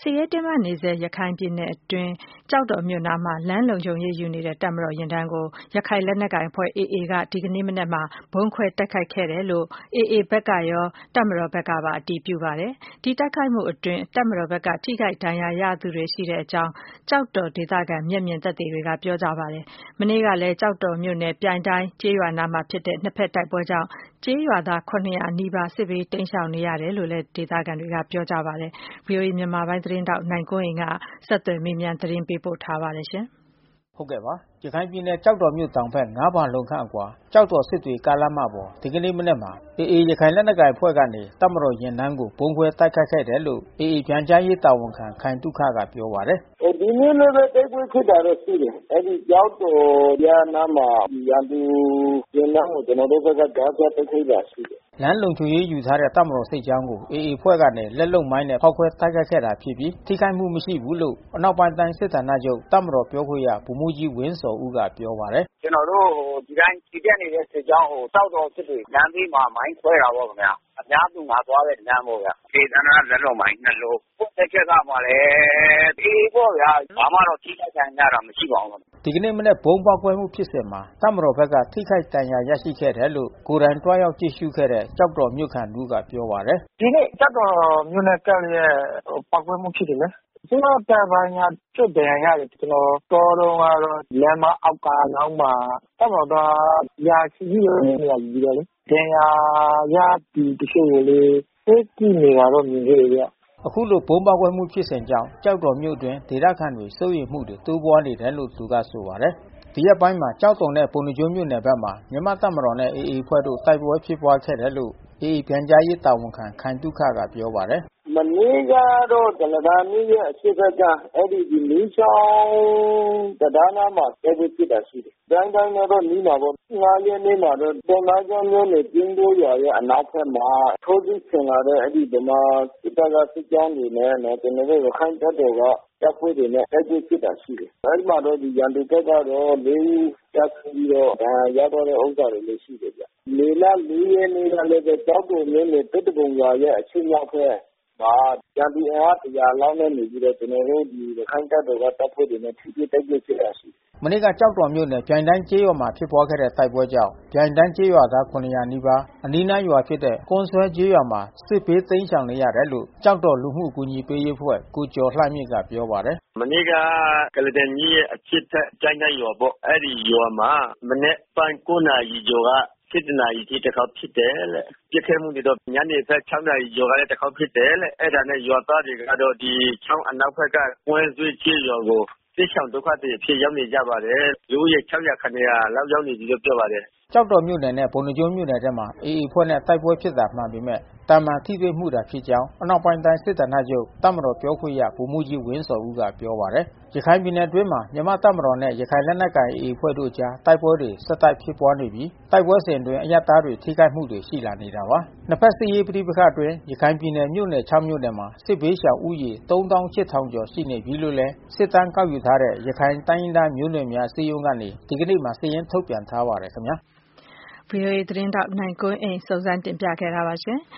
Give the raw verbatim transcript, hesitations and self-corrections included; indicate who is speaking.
Speaker 1: စစ်ရေးတင်းမာနေဆဲရခိုင်ပြည်နယ်အတွင်းကျောက်တော်မြို့နားမှာလမ်းလုံခြုံရေးယူနေတဲ့တပ်မတော်ယာဉ်တန်းကိုရခိုင်လက်နက်ကိုင်အဖွဲ့ အေအေ ကဒီကနေ့မနက်မှာဗုံးခွဲတိုက်ခိုက်ခဲ့တယ်လို့ အေအေ ဘက်ကရောတပ်မတော်ဘက်ကပါအတည်ပြုပါတယ်။ဒီတိုက်ခိုက်မှုအတွင်းတပ်မတော်ဘက်ကထိခိုက်ဒဏ်ရာရသူတွေရှိတဲ့အကြောင်းကျောက်တော်ဒေသခံမျက်မြင်သက်သေတွေကပြောကြပါတယ်။မနေ့ကလည်းကျောက်တော်မြို့နယ်ပြိုင်တိုင်းကျေးရွာနားမှာဖြစ်တဲ့နှစ်ဖက်တိုက်ပွဲကြောင့်ကျေးရွာသားခုနှစ်ရာနီးပါးစစ်ဘေးတိမ်းရှောင်နေရတယ်လို့လည်းဒေသခံတွေကပြောကြပါတယ်။ ဗွီအိုအေမြန်မာပိုင်းသတင်းထောက်နိုင်ကွန်းအိန်ကဆက်သွယ်မေးမြန်းသတင်းပေးပို့ထားပါတယ်ရှင်
Speaker 2: ။ဟုတ်ကဲ့ပါရခိုင်ပြည်နယ်ကျောက်တော်မြို့တောင်ဘက်ငါးဖာလုံခန့်အကွာကျောက်တော်စစ်တွေကားလမ်းမပေါ်ဒီကနေ့မနက်မှာအေအေရခိုင်လက်နက်ကိုင်အဖွဲ့ကနေတပ်မတော်ယာဉ်တန်းကိုဗုံးခွဲတိုက်ခိုက်ခဲ့တယ်လို့အေအေပြန်ကြားရေးတာဝန်ခံခိုင်သုခကပြောပါတယ်
Speaker 3: ။ဒီနေ့လည်းတိုက်ပွဲဖြစ်တာတော့ရှိတယ်။အဲဒီကျောက်တော်ရနားမှာရန်သူယာဉ်တန်းကိုကျွန်တော်တို့ဘက်ကကြားဖြတ်တိုက်ခိုက်တာရှိတယ်
Speaker 2: ။လမ်းလုံခြုံရေးယူထားတဲ့တပ်မတော်စစ်ကြောင်းကိုအေအေအဖွဲ့ကနေလက်လုံမိုင်းနဲ့ဖောက်ခွဲတိုက်ခိုက်ခဲ့တာဖြစ်ပြီးထိခိုက်မှုမရှိဘူးလို့အနောက်ပိုင်းတိုင်းစစ်ဌာနချုပ်တပ်မတော်ပြောခွင့်ရဗိုလ်မှူးကြီးဝင်းစော်ဦးကပြောပါတယ်
Speaker 4: ။ကျွန်တော်တို့ဒီတိုင်းကြည့်ပြနေတဲ့စစ်ကြောင်းကိုတောက်တော်စစ်တွေလမ်းဘေးမှာမိုင်းခွဲတာပေါ့ခင်ဗျာ။အများသူငါသွားတဲ့လမ်းပေါ့ဗျာ။ဒေသနာလက်လုံမိုင်းနှလုံးပုတ်တက်ချက်ကမှလည်းဒီပေါ့ဗျာဘာမှတော့ထိခိုက်နိုင်တာမရှိပါဘူး
Speaker 2: ။ဒီကနေ့မနေ့ဘုံပေါက်ကွဲမှုဖြစ်စဉ်မှာတပ်မတော်ဘက်ကထိခိုက်ဒဏ်ရာရရှိခဲ့တယ်လို့ကိုယ်တိုင်တွားရောက်ကြည့်ရှုခဲ့တဲ့ကျောက်တော်မြို့ခံလူကပြောပါတယ်
Speaker 3: ။ဒီနေ့ကျောက်တော်မြို့နယ်ကရဲ့ပေါက်ကွဲမှုဖြစ်တယ်လေ။ကျွန်တော်တာပိုင်းကကျွတ်တယ်ရတယ်ကျွန်တော်တော်တော်ကတော့လမ်းမအောက်ကနောက်မှာတပ်မတော်ရာချီကြီးနေရပြီးတော့လေဒဏ်ရာရဒီတချို့ကိုလေသိကြည့်နေတာတော့မြင်ခဲ့ရ
Speaker 2: အခုလိုဘုံပေါက်ကွဲမှုဖြစ်စဉ်ကြောင့်ကြောက်တော်မြို့တွင်ဒေသခံတွေစိုးရိမ်မှုတွေတိုးပွားနေတယ်လို့သူကဆိုပါတယ်ဒီရက်ပိုင်းမှာကြောက်တုံနဲ့ပုံနှကျိုးမြို့နယ်ဘက်မှာမြန်မာတပ်မတော်နဲ့အေအေအဖွဲ့တို့တိုက်ပွဲဖြစ်ပွားခဲ့တယ်လို့အေအေပြန်ကြားရေးတာဝန်ခံခိုင်သုခကပြောပါတယ်
Speaker 3: မနေ့ကတော့ဒလဒါမျိုးရဲ့အရှိတ်ကအဲ့ဒီဒီမင်းချောင်းတရားနာမှာတိုက်ပွဲဖြစ်တာရှိတယ်။တိုင်းတိုင်းတော့နီးမှာပေါ့။ငါးရက်နေ့မှာတော့ပုံနာကျောင်းမျိုးနဲ့ကျင်းတို့ရွာရဲ့အနောက်ဘက်မှာထိုးစစ်ဆင်လာတဲ့အဲ့ဒီဗမာစစ်တပ်ကစစ်ကြောင်းတွေနဲ့နော်ကျွန်တော်တို့ခိုင်တပ်တော်ကတပ်ဖွဲ့တွေနဲ့တိုက်ပွဲဖြစ်တာရှိတယ်။အဲ့ဒီမှာတော့ဒီရန်သူဘက်ကတော့လေးဦးတပ်ပြီးတော့ရတော့တဲ့ဥစ္စာတွေလည်းရှိတယ်ဗျ။လေလလေးရက်နေ့ကလည်းကြောက်တော်မျိုးနဲ့တက်တပုံရွာရဲ့အချင်းရောက်ခဲ့ဘာရန်သူအားတရားလောင်းနေပြီးတော့ကျွန်တော်တို့ဒီခိုင်တပ်တော်ကတပ်ဖွဲ့တွေနဲ့ထိတွေ့တိုက်ပွဲဖြစ်တာရှိ
Speaker 2: မနေ့ကကြောက်တော်မြို့နယ်ပြိုင်တိုင်းကျေးရွာမှာဖြစ်ပွားခဲ့တဲ့တိုက်ပွဲကြောင့်ပြိုင်တိုင်းကျေးရွာသားခုနှစ်ရာနီးပါးအနီးနားရွာဖြစ်တဲ့ကွန်းဆွဲကျေးရွာမှာစစ်ဘေးတိမ်းရှောင်နေရတယ်လို့ကြောက်တော်လူမှုအကူအညီပေးရေးအဖွဲ့ကိုကျော်လှမြင့်ကပြောပါတယ်
Speaker 5: မနေ့ကကလဒန်ကြီးရဲ့အဖြစ်ထက်ပြိုင်တိုင်းရွာပေါ့အဲ့ဒီရွာမှာမနေ့ပိုင်းကိုနာရီကျော်ကစစ်တနာရီတိတစ်ခေါက်ဖြစ်တယ်လေပြစ်ခဲမှုတွေတော့ညနေဖက်၆နာရီကျော်ကလည်းတစ်ခေါက်ဖြစ်တယ်လေအဲ့ဒါနဲ့ရွာသားတွေကတော့ဒီချောင်းအနောက်ဖက်ကကွန်းဆွဲကျေးရွာကိုစစ်ဆောင်ဒုက္ခတွေဖြစ်ရောက်နေကြပါတယ်လူရဲ့၆ရာခန့်ရာလောက်ရောက်နေပြီလို့ပြောပါတယ်
Speaker 2: ကြောက်တော်မြို့နယ်နဲ့ပုံနှကျိုးမြို့နယ်ထဲမှာအေအေဖွဲ့နဲ့တိုက်ပွဲဖြစ်တာမှန်ပေမဲ့တာမန်ထိတွေ့မှုတာဖြစ်ကြောင်းအနောက်ပိုင်းတိုင်းစစ်ဌာနချုပ်တပ်မတော်ပြောခွင့်ရဗိုလ်မှူးကြီးဝင်းစော်ဦးကပြောပါတယ်ရခိုင်ပြည်နယ်အတွင်းမှာမြန်မာတပ်မတော်နဲ့ရခိုင်လက်နက်ကိုင်အေအေဖွဲ့တို့ကြားတိုက်ပွဲတွေဆက်တိုက်ဖြစ်ပွားနေပြီးတိုက်ပွဲစဉ်အတွင်းအရပ်သားတွေထိခိုက်မှုတွေရှိလာနေတာပါနှစ်ဖက်စစ်ရေးပဋိပက္ခအတွင်းရခိုင်ပြည်နယ်မြို့နယ်၆မြို့နယ်မှာစစ်ဘေးရှောင်ဦးရေသုံးသောင်းရှစ်ထောင်ကျော်ရှိနေပြီလို့လဲစစ်တမ်းကောက်ယူထားတဲ့ရခိုင်တိုင်းရင်းသားမျိုးနွယ်များအစည်းအရုံးကနေဒီကနေ့မှာစာရင်းထုတ်ပြန်ထားပါတယ်ခင်ဗျာ
Speaker 1: ဗွီအိုအေသတင်းထောက်နိုင်ကွန်းအိန်စုံစမ်းတင်ပြခဲ့တာပါရှင်